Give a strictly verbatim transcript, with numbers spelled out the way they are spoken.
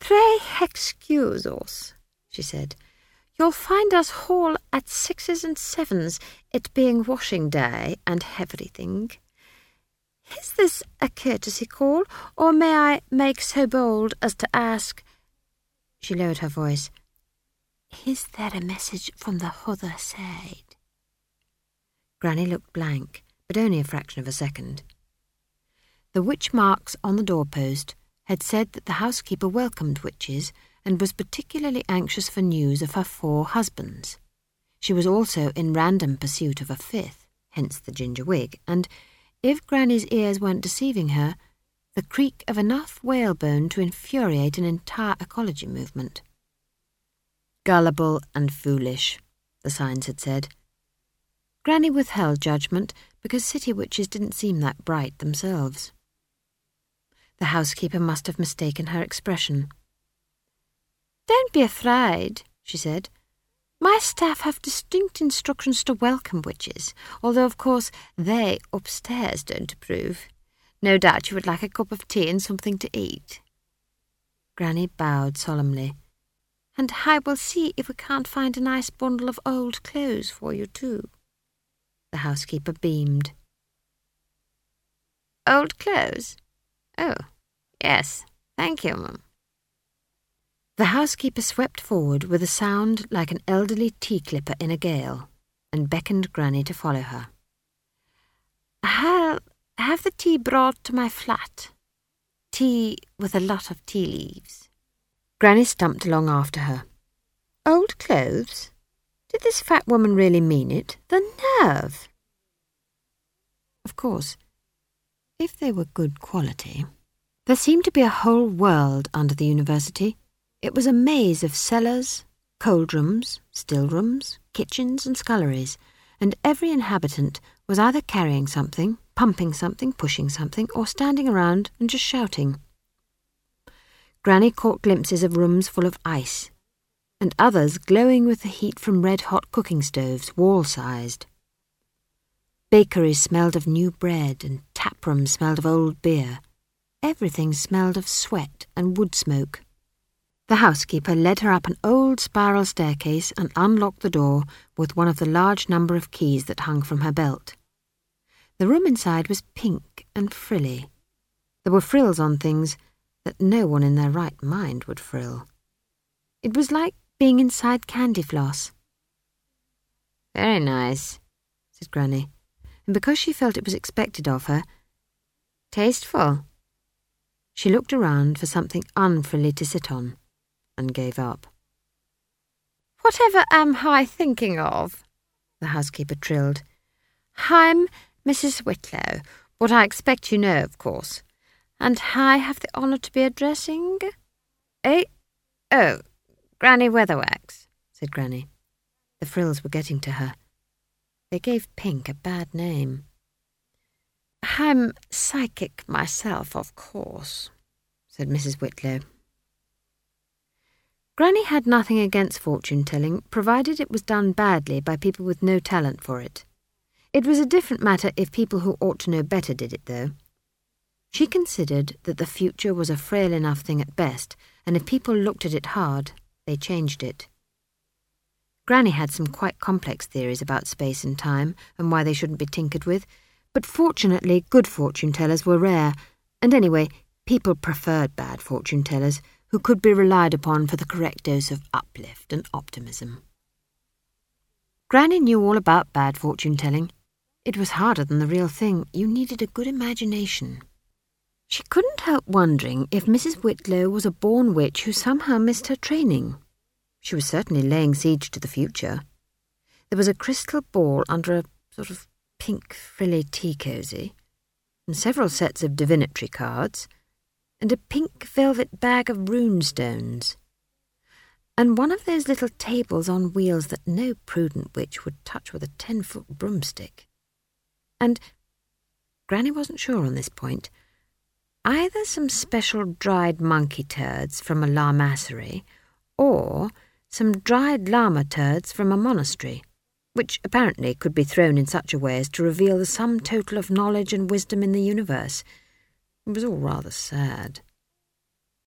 "Pray excuse us," she said. "You'll find us all at sixes and sevens, it being washing day and everything. Is this a courtesy call, or may I make so bold as to ask—" She lowered her voice. "Is there a message from the other side?" Granny looked blank, but only a fraction of a second. The witch marks on the doorpost had said that the housekeeper welcomed witches and was particularly anxious for news of her four husbands. She was also in random pursuit of a fifth, hence the ginger wig, and, if Granny's ears weren't deceiving her, the creak of enough whalebone to infuriate an entire ecology movement. Gullible and foolish, the signs had said. Granny withheld judgment because city witches didn't seem that bright themselves. The housekeeper must have mistaken her expression. "Don't be afraid," she said. "My staff have distinct instructions to welcome witches, although, of course, they upstairs don't approve. No doubt you would like a cup of tea and something to eat." Granny bowed solemnly. "And I will see if we can't find a nice bundle of old clothes for you, too." The housekeeper beamed. "Old clothes? Oh, yes, thank you, Mum." The housekeeper swept forward with a sound like an elderly tea-clipper in a gale, and beckoned Granny to follow her. "I'll have the tea brought to my flat. Tea with a lot of tea leaves." Granny stumped along after her. Old clothes? Did this fat woman really mean it? The nerve! Of course, if they were good quality. There seemed to be a whole world under the university. It was a maze of cellars, cold rooms, still rooms, kitchens and sculleries, and every inhabitant was either carrying something, pumping something, pushing something, or standing around and just shouting. Granny caught glimpses of rooms full of ice, and others glowing with the heat from red-hot cooking stoves, wall-sized. Bakeries smelled of new bread, and taprooms smelled of old beer. Everything smelled of sweat and wood smoke. The housekeeper led her up an old spiral staircase and unlocked the door with one of the large number of keys that hung from her belt. The room inside was pink and frilly. There were frills on things that no one in their right mind would frill. It was like being inside candy floss. "Very nice," said Granny, and because she felt it was expected of her, "tasteful." She looked around for something unfrilly to sit on, and gave up. "Whatever am I thinking of?" the housekeeper trilled. "I'm Missus Whitlow, what I expect you know, of course. And I have the honour to be addressing—" "Eh? Oh, Granny Weatherwax," said Granny. The frills were getting to her. They gave pink a bad name. "I'm psychic myself, of course," said Missus Whitlow. Granny had nothing against fortune-telling, provided it was done badly by people with no talent for it. It was a different matter if people who ought to know better did it, though. She considered that the future was a frail enough thing at best, and if people looked at it hard, they changed it. Granny had some quite complex theories about space and time, and why they shouldn't be tinkered with, but fortunately good fortune-tellers were rare, and anyway, people preferred bad fortune-tellers, who could be relied upon for the correct dose of uplift and optimism. Granny knew all about bad fortune-telling. It was harder than the real thing. You needed a good imagination. She couldn't help wondering if Missus Whitlow was a born witch who somehow missed her training. She was certainly laying siege to the future. There was a crystal ball under a sort of pink frilly tea cosy, and several sets of divinatory cards, and a pink velvet bag of runestones, and one of those little tables on wheels that no prudent witch would touch with a ten-foot broomstick. And, Granny wasn't sure on this point, either some special dried monkey turds from a lamassery, or some dried llama turds from a monastery, which apparently could be thrown in such a way as to reveal the sum total of knowledge and wisdom in the universe. It was all rather sad.